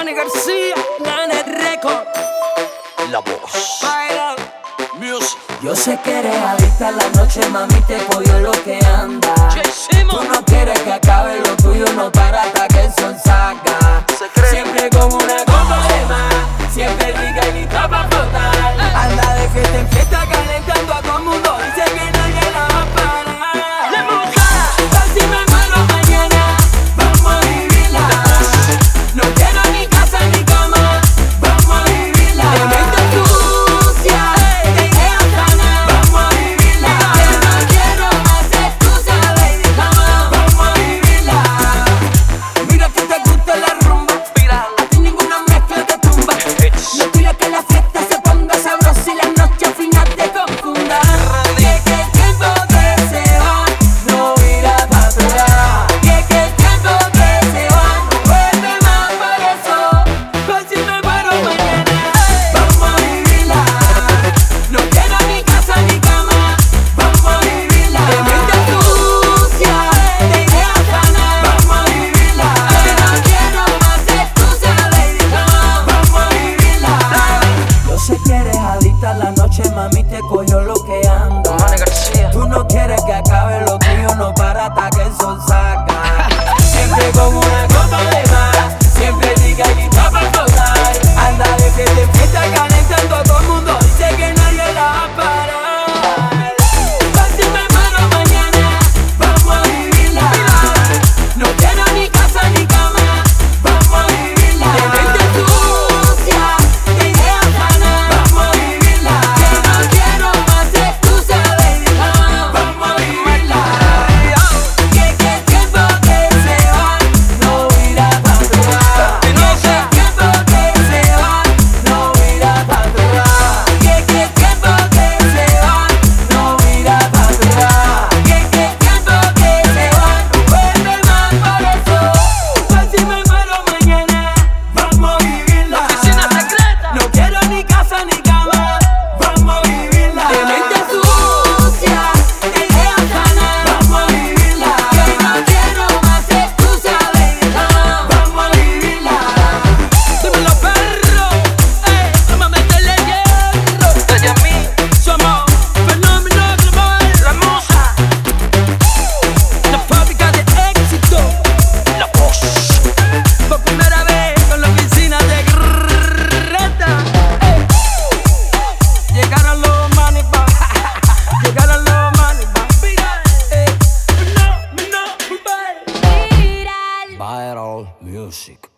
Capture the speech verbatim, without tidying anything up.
Manny García, Nane Record, La voz. Viral Music. Yo sé que eres adicta a la noche, mami, te cogió lo que anda. Tú no quieres que acabe lo tuyo, no para hasta que el sol salga. Siempre con una copa de más, siempre rica y lista para flotar. Anda de fiesta en fiesta calentando a todo el mundo, dice que nadie la va a parar. ¡Le moja! Tal si me muero mañana, vamos a vivirla. No quiero ni casa ni cama, vamos a vivirla. De mente sucia, de ideas sanas, vamos a vivirla. Que no quiero más excusas, baby, come on, vamos a vivirla. Mira que te gusta la rumba, a ti ninguna mezcla te tumba. No quiero que la fiesta se ponga sabrosa y la noche al final te confunda. Que que el tiempo que se va no irá para atrás. Que que el tiempo que se va no vuelve más, por eso pues si me muero mañana, vamos a vivirla. No quiero ni casa ni cama, vamos a vivirla. De mente sucia, de ideas sanas, vamos a vivirla. Que no quiero más excusas, baby, come on, vamos a vivirla. Yo sé que eres adicta a la noche, mami, te cogió lo que anda. Manny García. Tú no quieres que acabe lo tuyo, no para hasta que el sol saca. Siempre con una copa de más, siempre rica y lista para flotar. Anda de fiesta en fiesta calentando a todo el mundo, dice que nadie la va a parar. Pa' si me muero mañana, vamos a vivirla. No quiero ni casa ni cama, vamos a vivirla. De mente sucia, de ideas sanas, vamos a vivirla. Que no quiero más excusas, baby, come on, vamos a vivirla. Que que el tiempo que se va no irá para atrás. Que que el tiempo que se va no irá para atrás. Que que el tiempo que se va no irá para atrás. Que que el tiempo que se va no vuelve más, por eso pues si me muero mañana, vamos a vivirla. Oficina secreta. No quiero ni casa ni cama, vamos a vivirla. De mente sucia, de ideas sanas, vamos a vivirla. Que no quiero más excusas, baby, come on, vamos a vivirla. Dímelo, perro. Ey, vamos a meterle hierro. Desde a mí, Somos fenómeno global. la musa. La fábrica de éxito. La voz. Por primera vez con la oficina de Greta. Ey. Llegaron los money pa. Llegaron los money pa. Ey. Fenómeno global. Viral Music.